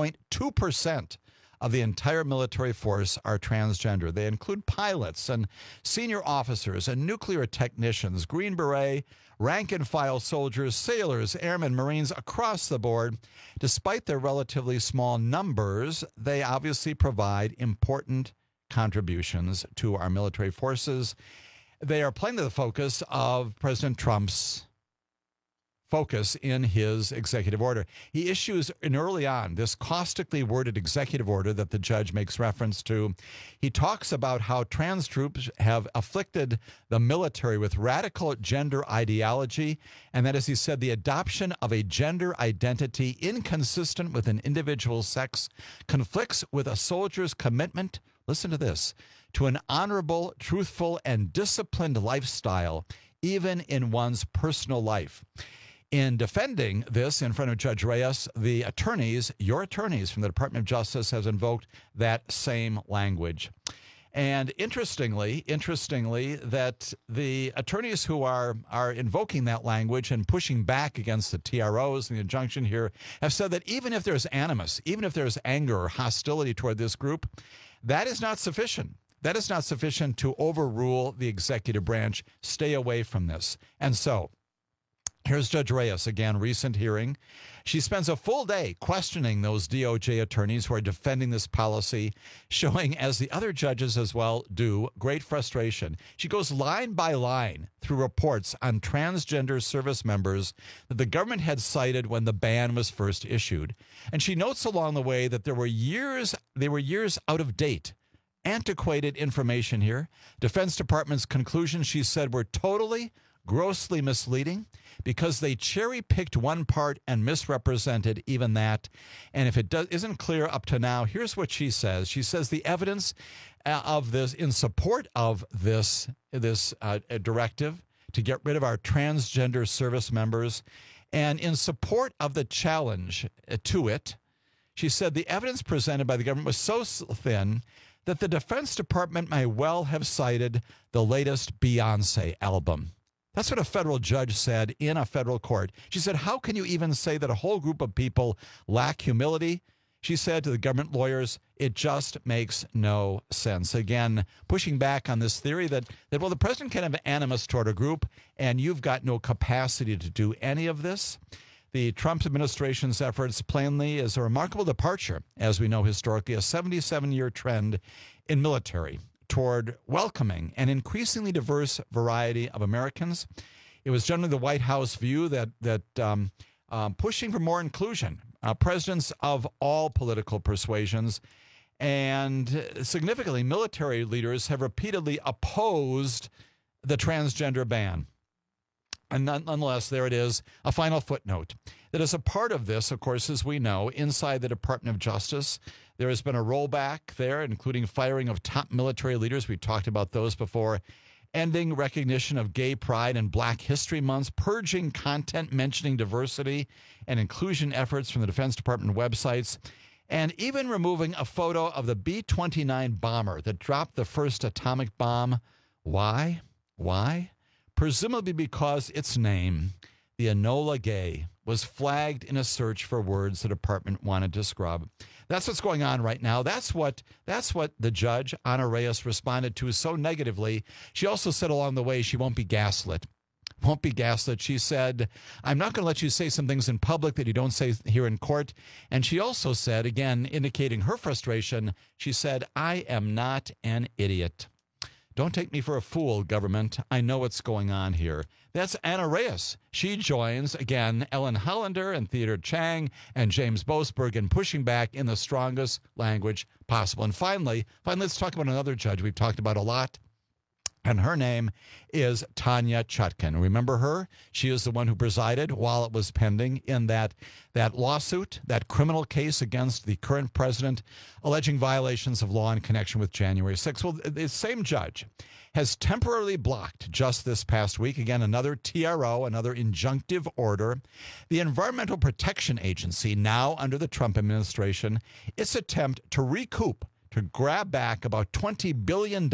0.2% of the entire military force, are transgender. They include pilots and senior officers and nuclear technicians, Green Beret, rank-and-file soldiers, sailors, airmen, Marines, across the board. Despite their relatively small numbers, they obviously provide important contributions to our military forces. They are plainly the focus of President Trump's focus in his executive order. He issues early on this caustically worded executive order that the judge makes reference to. He talks about how trans troops have afflicted the military with radical gender ideology, and that, as he said, the adoption of a gender identity inconsistent with an individual's sex conflicts with a soldier's commitment, listen to this, to an honorable, truthful, and disciplined lifestyle, even in one's personal life. In defending this in front of Judge Reyes, the attorneys, your attorneys from the Department of Justice, has invoked that same language. And interestingly, that the attorneys who are invoking that language and pushing back against the TROs and the injunction here have said that even if there's animus, even if there's anger or hostility toward this group, that is not sufficient. That is not sufficient to overrule the executive branch. Stay away from this. And so Here's Judge Reyes, again, recent hearing. She spends a full day questioning those DOJ attorneys who are defending this policy, showing, as the other judges as well do, great frustration. She goes line by line through reports on transgender service members that the government had cited when the ban was first issued. And she notes along the way that they were years out of date. Antiquated information here. Defense Department's conclusions, she said, were totally, grossly misleading because they cherry-picked one part and misrepresented even that. And if it isn't clear up to now, here's what she says. She says the evidence of this, in support of this directive to get rid of our transgender service members, and in support of the challenge to it, she said the evidence presented by the government was so thin that the Defense Department may well have cited the latest Beyonce album. That's what a federal judge said in a federal court. She said, how can you even say that a whole group of people lack humility? She said to the government lawyers, it just makes no sense. Again, pushing back on this theory that well, the president can have animus toward a group, and you've got no capacity to do any of this. The Trump administration's efforts plainly is a remarkable departure, as we know historically, a 77-year trend in military toward welcoming an increasingly diverse variety of Americans. It was generally the White House view that pushing for more inclusion, presidents of all political persuasions, and significantly military leaders have repeatedly opposed the transgender ban. And nonetheless, there it is, a final footnote. That as a part of this, of course, as we know, inside the Department of Justice, there has been a rollback there, including firing of top military leaders. We talked about those before. Ending recognition of Gay Pride and Black History Months, purging content mentioning diversity and inclusion efforts from the Defense Department websites, and even removing a photo of the B-29 bomber that dropped the first atomic bomb. Why? Presumably because its name, the Enola Gay, was flagged in a search for words the department wanted to scrub. That's what's going on right now. That's what the judge, Ana Reyes, responded to so negatively. She also said along the way she won't be gaslit. She said, I'm not going to let you say some things in public that you don't say here in court. And she also said, again, indicating her frustration, she said, I am not an idiot. Don't take me for a fool, government. I know what's going on here. That's Ana Reyes. She joins, again, Ellen Hollander and Theodore Chang and James Boasberg in pushing back in the strongest language possible. And finally, let's talk about another judge we've talked about a lot. And her name is Tanya Chutkan. Remember her? She is the one who presided while it was pending in that lawsuit, that criminal case against the current president, alleging violations of law in connection with January 6th. Well, the same judge has temporarily blocked just this past week, again, another TRO, another injunctive order, the Environmental Protection Agency, now under the Trump administration, its attempt to recoup, to grab back about $20 billion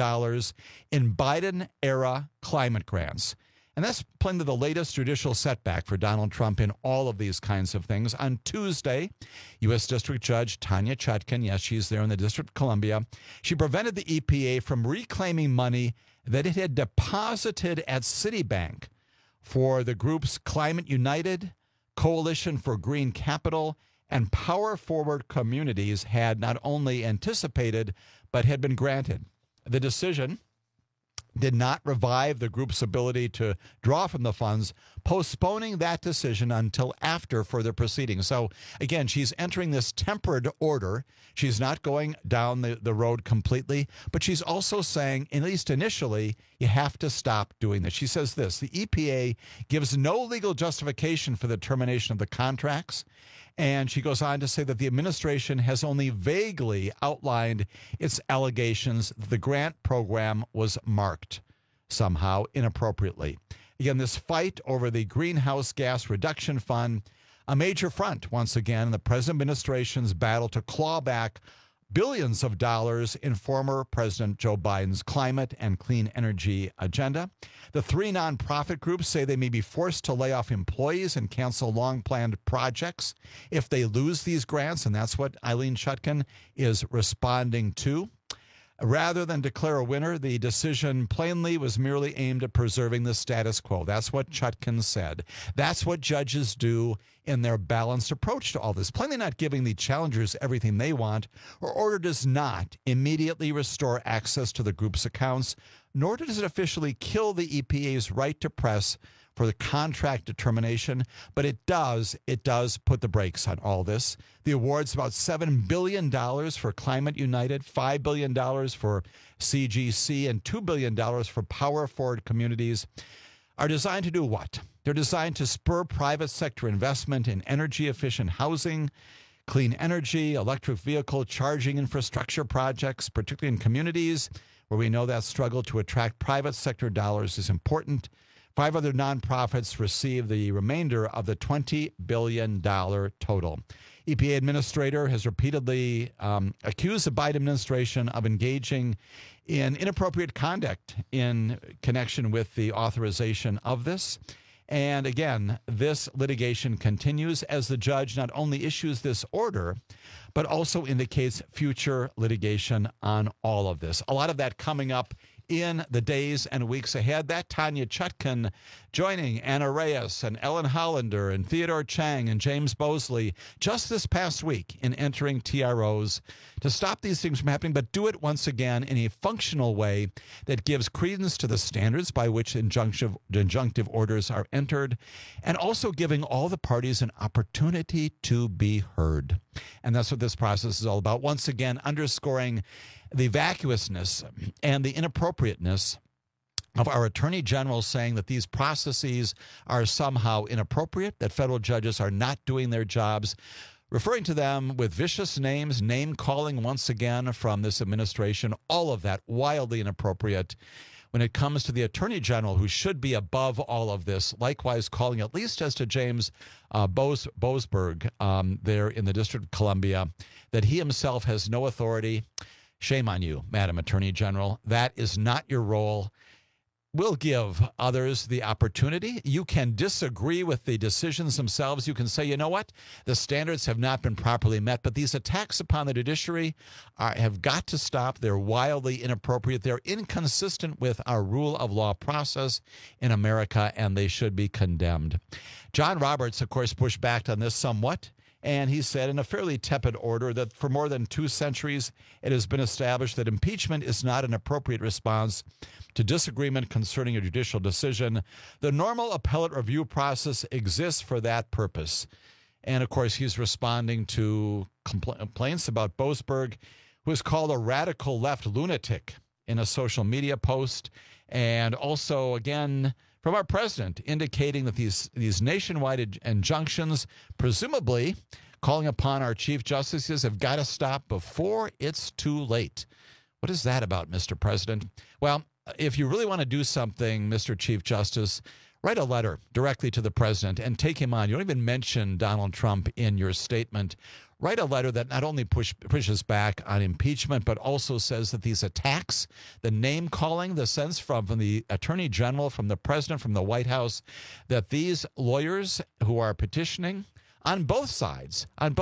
in Biden-era climate grants. And that's plainly the latest judicial setback for Donald Trump in all of these kinds of things. On Tuesday, U.S. District Judge Tanya Chutkan, yes, she's there in the District of Columbia, she prevented the EPA from reclaiming money that it had deposited at Citibank for the groups Climate United, Coalition for Green Capital, and Power Forward Communities had not only anticipated, but had been granted. The decision did not revive the group's ability to draw from the funds, postponing that decision until after further proceedings. So, again, she's entering this tempered order. She's not going down the road completely, but she's also saying, at least initially, you have to stop doing this. She says this, the EPA gives no legal justification for the termination of the contracts. And she goes on to say that the administration has only vaguely outlined its allegations that the grant program was marked somehow inappropriately. Again, this fight over the Greenhouse Gas Reduction Fund, a major front, once again, in the present administration's battle to claw back billions of dollars in former President Joe Biden's climate and clean energy agenda. The three nonprofit groups say they may be forced to lay off employees and cancel long-planned projects if they lose these grants, and that's what Eileen Chutkan is responding to. Rather than declare a winner, the decision plainly was merely aimed at preserving the status quo. That's what Chutkan said. That's what judges do in their balanced approach to all this. Plainly not giving the challengers everything they want, or order does not immediately restore access to the group's accounts, nor does it officially kill the EPA's right to press for the contract determination, but it does put the brakes on all this. The award's about $7 billion for Climate United, $5 billion for CGC, and $2 billion for Power Forward Communities are designed to do what? They're designed to spur private sector investment in energy-efficient housing, clean energy, electric vehicle charging infrastructure projects, particularly in communities where we know that struggle to attract private sector dollars is important. 5 other nonprofits receive the remainder of the $20 billion total. EPA administrator has repeatedly accused the Biden administration of engaging in inappropriate conduct in connection with the authorization of this. And again, this litigation continues as the judge not only issues this order, but also indicates future litigation on all of this. A lot of that coming up in the days and weeks ahead. That Tanya Chutkan joining Anna Reyes and Ellen Hollander and Theodore Chang and James Bosley just this past week in entering TROs to stop these things from happening, but do it once again in a functional way that gives credence to the standards by which injunctive orders are entered, and also giving all the parties an opportunity to be heard. And that's what this process is all about. Once again, underscoring the vacuousness and the inappropriateness of our Attorney General saying that these processes are somehow inappropriate, that federal judges are not doing their jobs, referring to them with vicious names, name-calling once again from this administration, all of that wildly inappropriate. When it comes to the Attorney General, who should be above all of this, likewise calling, at least as to James Boasberg there in the District of Columbia, that he himself has no authority. Shame on you, Madam Attorney General. That is not your role. We'll give others the opportunity. You can disagree with the decisions themselves. You can say, you know what, the standards have not been properly met, but these attacks upon the judiciary have got to stop. They're wildly inappropriate. They're inconsistent with our rule of law process in America, and they should be condemned. John Roberts, of course, pushed back on this somewhat. And he said in a fairly tepid order that for more than 2 centuries, it has been established that impeachment is not an appropriate response to disagreement concerning a judicial decision. The normal appellate review process exists for that purpose. And, of course, he's responding to complaints about Boasberg, who is called a radical left lunatic in a social media post. And also, again, from our president, indicating that these nationwide injunctions, presumably calling upon our chief justices, have got to stop before it's too late. What is that about, Mr. President? Well, if you really want to do something, Mr. Chief Justice, write a letter directly to the president and take him on. You don't even mention Donald Trump in your statement. Write a letter that not only pushes back on impeachment, but also says that these attacks, the name-calling, the sense from the Attorney General, from the President, from the White House, that these lawyers who are petitioning on both sides,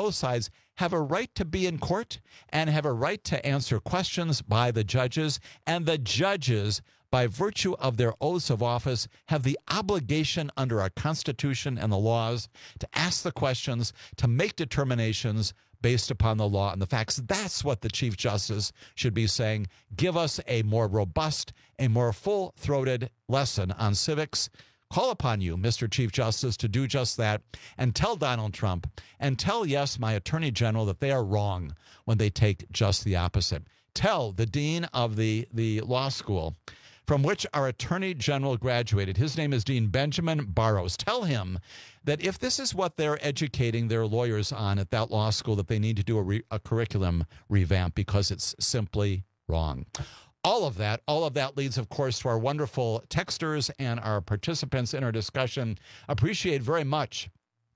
have a right to be in court and have a right to answer questions by the judges, and the judges, by virtue of their oaths of office, have the obligation under our Constitution and the laws to ask the questions, to make determinations based upon the law and the facts. That's what the Chief Justice should be saying. Give us a more robust, a more full-throated lesson on civics. Call upon you, Mr. Chief Justice, to do just that, and tell Donald Trump and tell, yes, my Attorney General, that they are wrong when they take just the opposite. Tell the dean of the law school from which our Attorney General graduated, his name is Dean Benjamin Barrows. Tell him that if this is what they're educating their lawyers on at that law school, that they need to do a curriculum revamp, because it's simply wrong. All of that leads, of course, to our wonderful texters and our participants in our discussion. Appreciate very much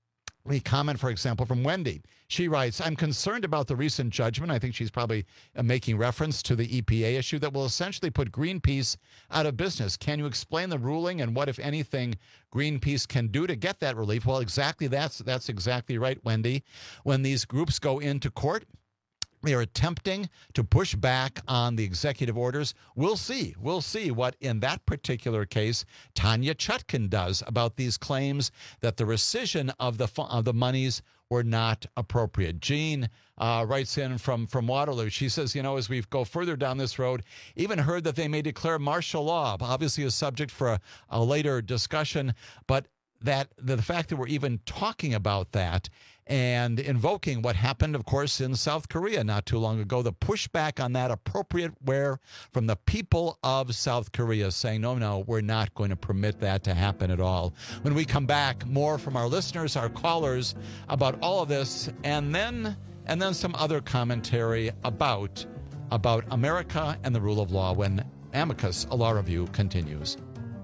the comment, for example, from Wendy. She writes, I'm concerned about the recent judgment. I think she's probably making reference to the EPA issue that will essentially put Greenpeace out of business. Can you explain the ruling and what, if anything, Greenpeace can do to get that relief? Well, exactly. That's exactly right, Wendy. When these groups go into court, They are attempting to push back on the executive orders. We'll see. We'll see what, in that particular case, Tanya Chutkan does about these claims that the rescission of the monies were not appropriate. Jean writes in from Waterloo. She says, as we go further down this road, even heard that they may declare martial law, obviously a subject for a later discussion, but that the fact that we're even talking about that and invoking what happened, of course, in South Korea not too long ago, the pushback on that appropriate wear from the people of South Korea saying, no, we're not going to permit that to happen at all. When we come back, more from our listeners, our callers, about all of this, and then some other commentary about America and the rule of law when Amicus, a law review, continues.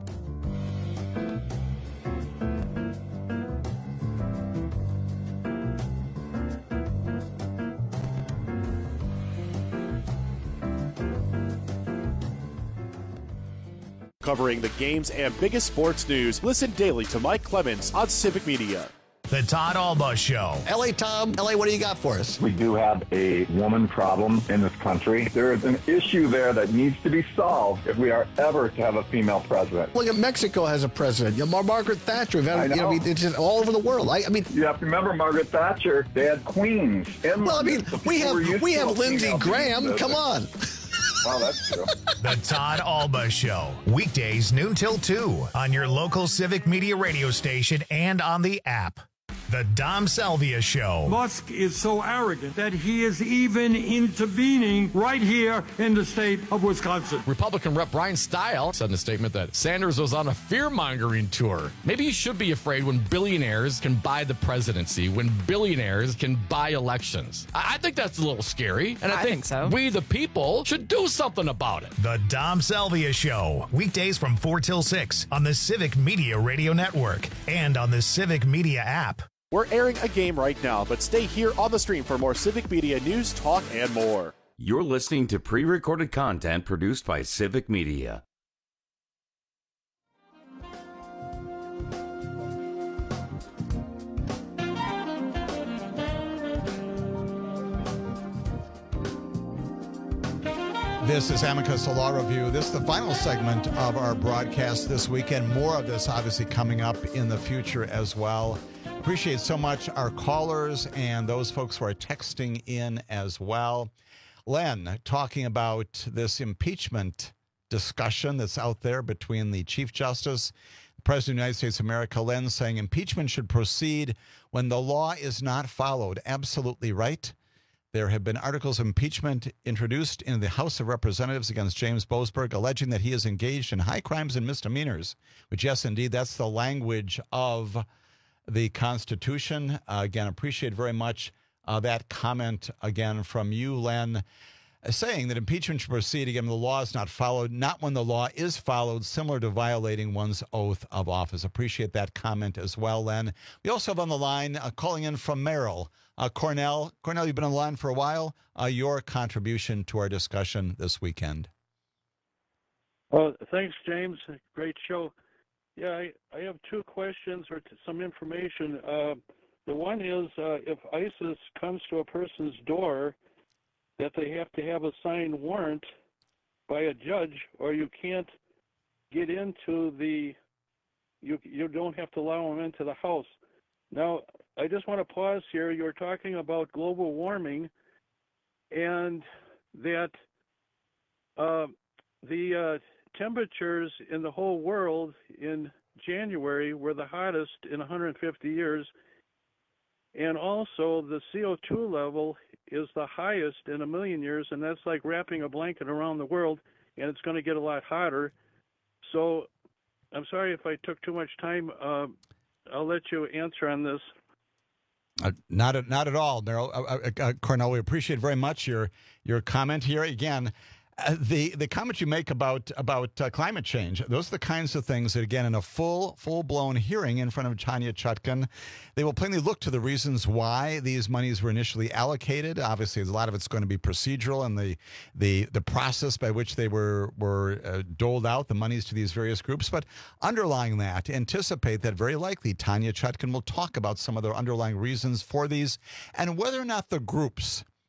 Covering the games and biggest sports news, listen daily to Mike Clemens on Civic Media. The Todd Alba Show. L.A. Tom, L.A., what do you got for us? We do have a woman problem in this country. There is an issue there that needs to be solved if we are ever to have a female president. Look at Mexico has a president. Margaret Thatcher. It's just all over the world. I mean, you have to remember Margaret Thatcher. They had queens. We have Lindsey Graham. Come on. Wow, that's true. The Todd Alba Show. Weekdays noon till 2 on your local Civic Media radio station and on the app. The Dom Salvia Show. Musk is so arrogant that he is even intervening right here in the state of Wisconsin. Republican Rep. Brian Stile said in a statement that Sanders was on a fear-mongering tour. Maybe you should be afraid when billionaires can buy the presidency, when billionaires can buy elections. I think that's a little scary, and I think so. We, the people, should do something about it. The Dom Salvia Show. Weekdays from 4 till 6 on the Civic Media Radio Network and on the Civic Media app. We're airing a game right now, but stay here on the stream for more Civic Media news, talk, and more. You're listening to pre-recorded content produced by Civic Media. This is Amicus, a law review. This is the final segment of our broadcast this weekend. More of this obviously coming up in the future as well. Appreciate so much our callers and those folks who are texting in as well. Len, talking about this impeachment discussion that's out there between the Chief Justice, the President of the United States of America. Len saying impeachment should proceed when the law is not followed. Absolutely right. There have been articles of impeachment introduced in the House of Representatives against James Boasberg, alleging that he is engaged in high crimes and misdemeanors, which, yes, indeed, that's the language of the Constitution. Again, appreciate very much that comment again from you, Len, saying that impeachment should proceed again when the law is not followed, not when the law is followed, similar to violating one's oath of office. Appreciate that comment as well, Len. We also have on the line, calling in from Merrill, Cornell. Cornell, you've been on the line for a while. Your contribution to our discussion this weekend. Well, thanks, James. Great show. Yeah, I have two questions or some information. The one is if ISIS comes to a person's door, that they have to have a signed warrant by a judge, or you can't get into you don't have to allow them into the house. Now, I just want to pause here. You're talking about global warming and that the temperatures in the whole world in January were the hottest in 150 years, and also the CO2 level is the highest in 1,000,000 years, and that's like wrapping a blanket around the world, and it's going to get a lot hotter. So I'm sorry if I took too much time. I'll let you answer on this. Not at all, Merrill. Cornell, we appreciate very much your comment here. Again, the comment you make about climate change, those are the kinds of things that, again, in a full-blown hearing in front of Tanya Chutkan, they will plainly look to the reasons why these monies were initially allocated. Obviously, a lot of it's going to be procedural and the process by which they were doled out, the monies to these various groups. But underlying that, anticipate that very likely Tanya Chutkan will talk about some of the underlying reasons for these and whether or not the groups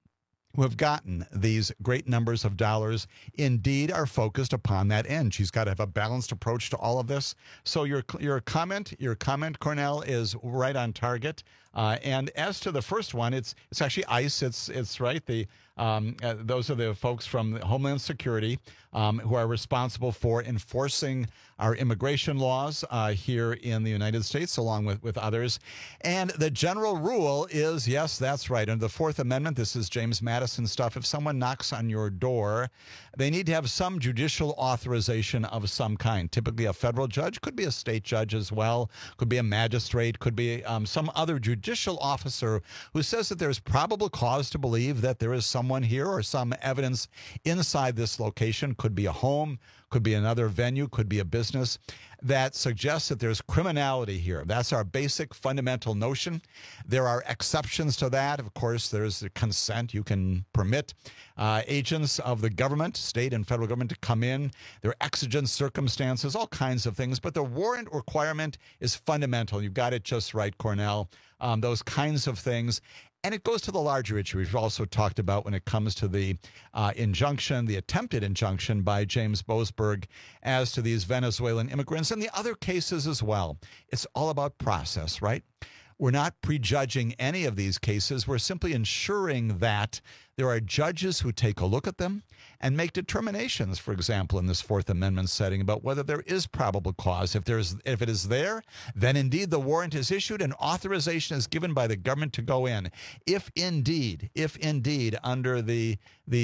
who have gotten these great numbers of dollars indeed are focused upon that end. She's got to have a balanced approach to all of this. So your comment, Cornell, is right on target. And as to the first one, it's actually ICE. It's right. Those are the folks from Homeland Security who are responsible for enforcing our immigration laws here in the United States, along with others. And the general rule is, yes, that's right. Under the Fourth Amendment, this is James Madison stuff. If someone knocks on your door, they need to have some judicial authorization of some kind. Typically a federal judge, could be a state judge as well, could be a magistrate, could be some other judicial officer who says that there's probable cause to believe that there is someone here or some evidence inside this location, could be a home, could be another venue, could be a business, that suggests that there's criminality here. That's our basic fundamental notion. There are exceptions to that. Of course, there's the consent. You can permit agents of the government, state and federal government, to come in. There are exigent circumstances, all kinds of things. But the warrant requirement is fundamental. You've got it just right, Cornell. Those kinds of things. And it goes to the larger issue we've also talked about when it comes to the injunction, the attempted injunction by James Boasberg as to these Venezuelan immigrants and the other cases as well. It's all about process, right? We're not prejudging any of these cases. We're simply ensuring that there are judges who take a look at them and make determinations, for example, in this Fourth Amendment setting about whether there is probable cause. If it is there, then indeed the warrant is issued and authorization is given by the government to go in. If indeed under the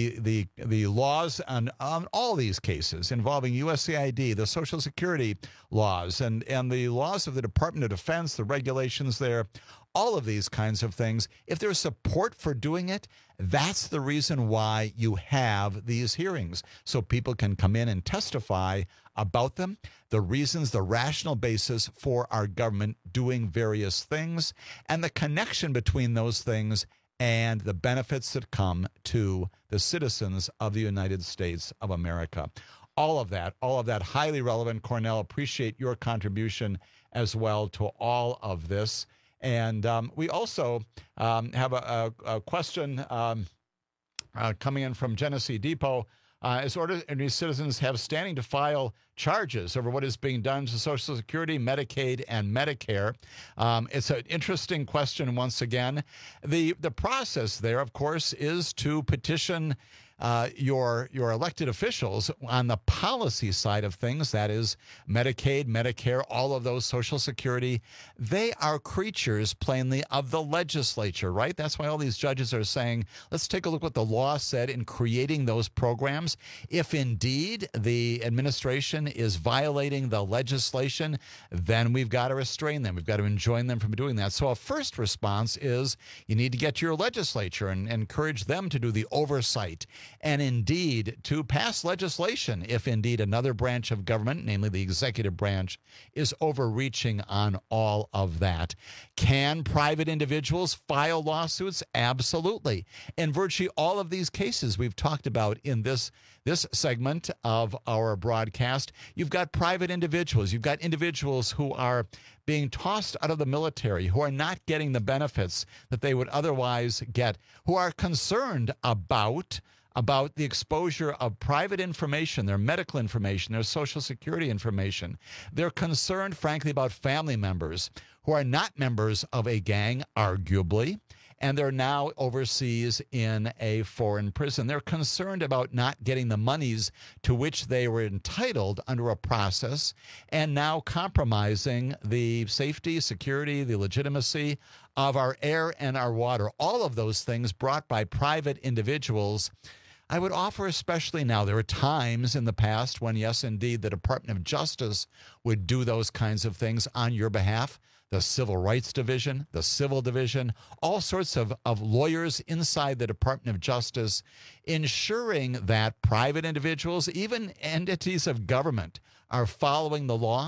laws on all these cases involving USAID, the Social Security laws, and the laws of the Department of Defense, the regulations there, all of these kinds of things, if there's support for doing it, that's the reason why you have these hearings, so people can come in and testify about them, the reasons, the rational basis for our government doing various things, and the connection between those things and the benefits that come to the citizens of the United States of America. All of that highly relevant. Cornell, appreciate your contribution as well to all of this. And we also have a question coming in from Genesee Depot. As ordinary citizens have standing to file charges over what is being done to Social Security, Medicaid, and Medicare. It's an interesting question once again. The process there, of course, is to petition your elected officials on the policy side of things. That is Medicaid, Medicare, all of those, Social Security. They are creatures plainly of the legislature, right? That's why all these judges are saying, let's take a look what the law said in creating those programs. If indeed the administration is violating the legislation, then we've got to restrain them. We've got to enjoin them from doing that. So a first response is you need to get to your legislature and encourage them to do the oversight and indeed to pass legislation if indeed another branch of government, namely the executive branch, is overreaching on all of that. Can private individuals file lawsuits? Absolutely. In virtually all of these cases we've talked about in this segment of our broadcast, you've got private individuals. You've got individuals who are being tossed out of the military, who are not getting the benefits that they would otherwise get, who are concerned about the exposure of private information, their medical information, their Social Security information. They're concerned, frankly, about family members who are not members of a gang, arguably, and they're now overseas in a foreign prison. They're concerned about not getting the monies to which they were entitled under a process and now compromising the safety, security, the legitimacy of our air and our water. All of those things brought by private individuals. I would offer, especially now, there were times in the past when, yes, indeed, the Department of Justice would do those kinds of things on your behalf. The Civil Rights Division, the Civil Division, all sorts of lawyers inside the Department of Justice, ensuring that private individuals, even entities of government, are following the law.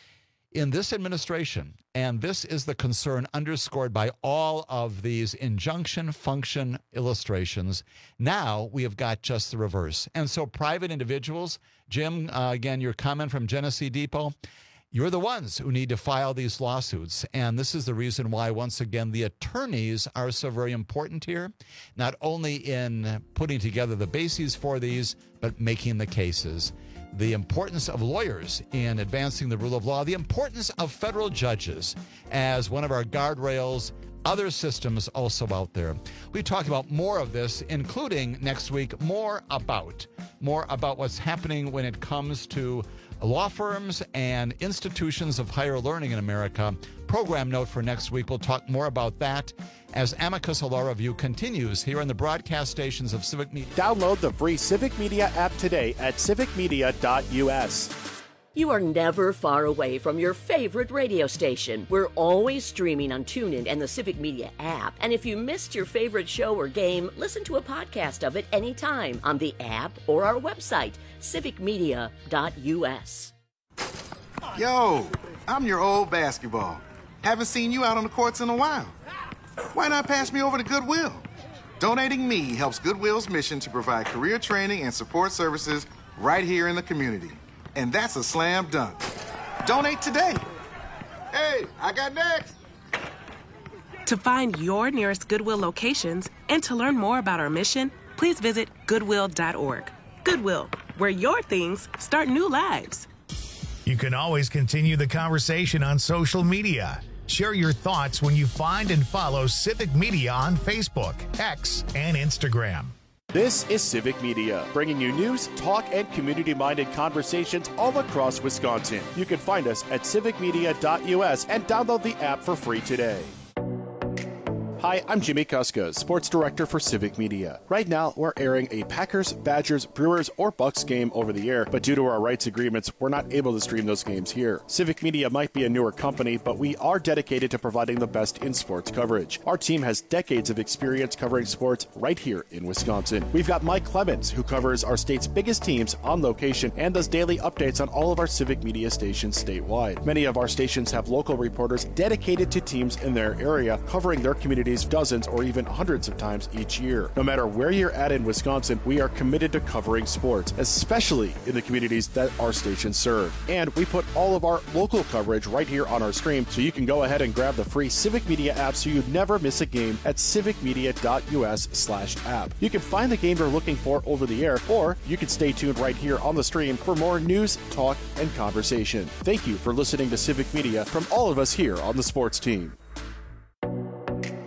In this administration, and this is the concern underscored by all of these injunction function illustrations, now we have got just the reverse. And so private individuals, Jim, again, your comment from Genesee Depot, you're the ones who need to file these lawsuits. And this is the reason why, once again, the attorneys are so very important here, not only in putting together the bases for these, but making the cases. The importance of lawyers in advancing the rule of law, the importance of federal judges as one of our guardrails, other systems also out there. We talked about more of this, including next week, more about what's happening when it comes to law firms and institutions of higher learning in America. Program note for next week, we'll talk more about that as Amicus Law Review continues here on the broadcast stations of Civic Media. Download the free Civic Media app today at civicmedia.us. You are never far away from your favorite radio station. We're always streaming on TuneIn and the Civic Media app. And if you missed your favorite show or game, listen to a podcast of it anytime on the app or our website, civicmedia.us. Yo, I'm your old basketball. Haven't seen you out on the courts in a while. Why not pass me over to Goodwill? Donating me helps Goodwill's mission to provide career training and support services right here in the community. And that's a slam dunk. Donate today. Hey, I got next. To find your nearest Goodwill locations and to learn more about our mission, please visit Goodwill.org. Goodwill, where your things start new lives. You can always continue the conversation on social media. Share your thoughts when you find and follow Civic Media on Facebook, X, and Instagram. This is Civic Media, bringing you news, talk, and community-minded conversations all across Wisconsin. You can find us at civicmedia.us and download the app for free today. Hi, I'm Jimmy Kuska, Sports Director for Civic Media. Right now, we're airing a Packers, Badgers, Brewers, or Bucks game over the air, but due to our rights agreements, we're not able to stream those games here. Civic Media might be a newer company, but we are dedicated to providing the best in sports coverage. Our team has decades of experience covering sports right here in Wisconsin. We've got Mike Clemens, who covers our state's biggest teams on location and does daily updates on all of our Civic Media stations statewide. Many of our stations have local reporters dedicated to teams in their area, covering their communities dozens or even hundreds of times each year. No matter where you're at in Wisconsin, we are committed to covering sports, especially in the communities that our stations serve. And we put all of our local coverage right here on our stream, so you can go ahead and grab the free Civic Media app so you never miss a game at civicmedia.us/app. You can find the game you're looking for over the air, or you can stay tuned right here on the stream for more news, talk, and conversation. Thank you for listening to Civic Media from all of us here on the sports team.